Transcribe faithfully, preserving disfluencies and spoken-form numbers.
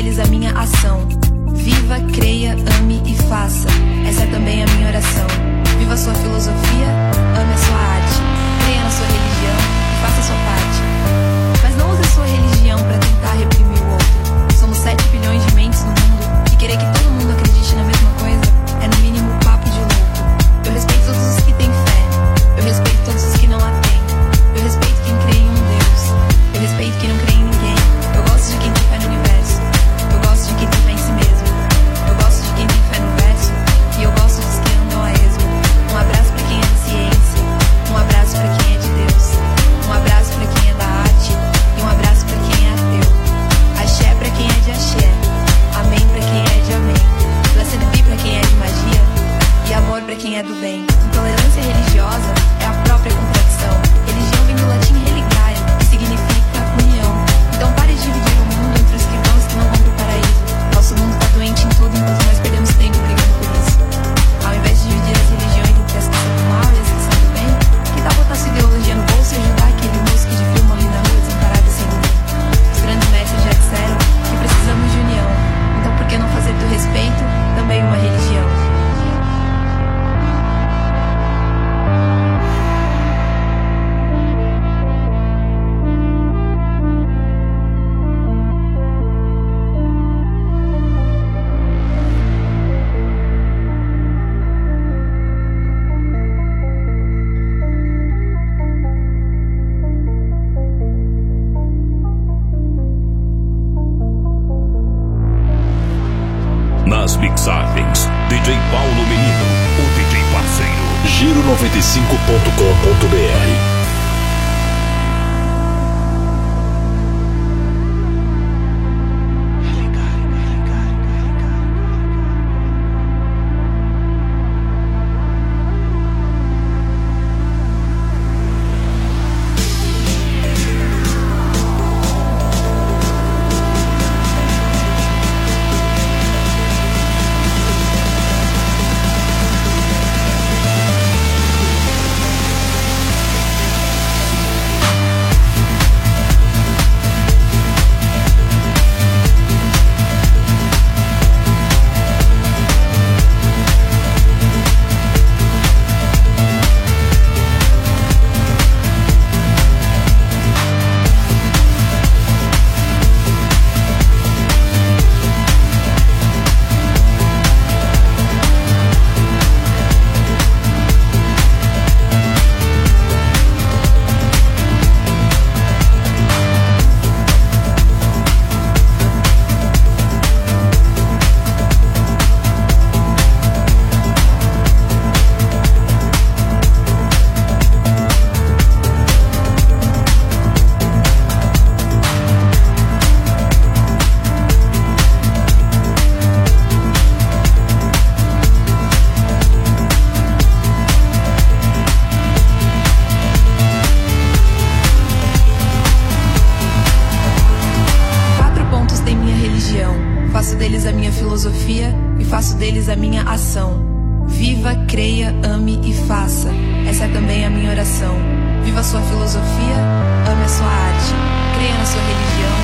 deles a minha ação. Viva, creia, ame e faça. Essa é também a minha oração. Viva a sua filosofia, ame a sua arte. Creia na sua religião e faça a sua parte. Mas não use a sua religião para tentar reprimir o outro. Somos sete bilhões de mentes no mundo e querer que todo mundo acredite na mesma coisa é no mínimo papo de louco. Eu respeito todos os que têm fé. Eu respeito todos os que não a têm. Eu respeito quem crê em um Deus. Eu respeito quem não crê em ninguém. Eu gosto de quem tem fé no universo. Eu gosto de quem tem fé em si mesmo. Eu gosto de quem tem fé no verso. E eu gosto dos que andam a esmo. Um abraço pra quem é da ciência. Um abraço pra quem é de Deus. Um abraço pra quem é da arte. E um abraço pra quem é ateu. Axé pra quem é de axé. Amém pra quem é de amém. Blessed be pra quem é de magia. E amor pra quem é do bem. Intolerância religiosa é a própria contradição. Religião vem do latim religare, que significa união. Então pare de dividir o mundo entre os que vão e os que não vão pro paraíso. Nosso mundo tá doente em tudo enquanto nós perdemos tempo brigando por isso. Ao invés de dividir as religiões entre as que são do mal e as que são do bem, que tal botar sua ideologia no bolso e ajudar aquele moço que de frio morre na rua desamparado e sem ninguém? Os grandes mestres já disseram que precisamos de união. Então por que não fazer do respeito também uma religião? Nas mixagens, D J Paulo Menino, o D J parceiro. Giro noventa e cinco ponto com ponto b r. Faço deles a minha filosofia e faço deles a minha ação. Viva, creia, ame e faça. Essa é também a minha oração. Viva a sua filosofia, ame a sua arte. Creia na sua religião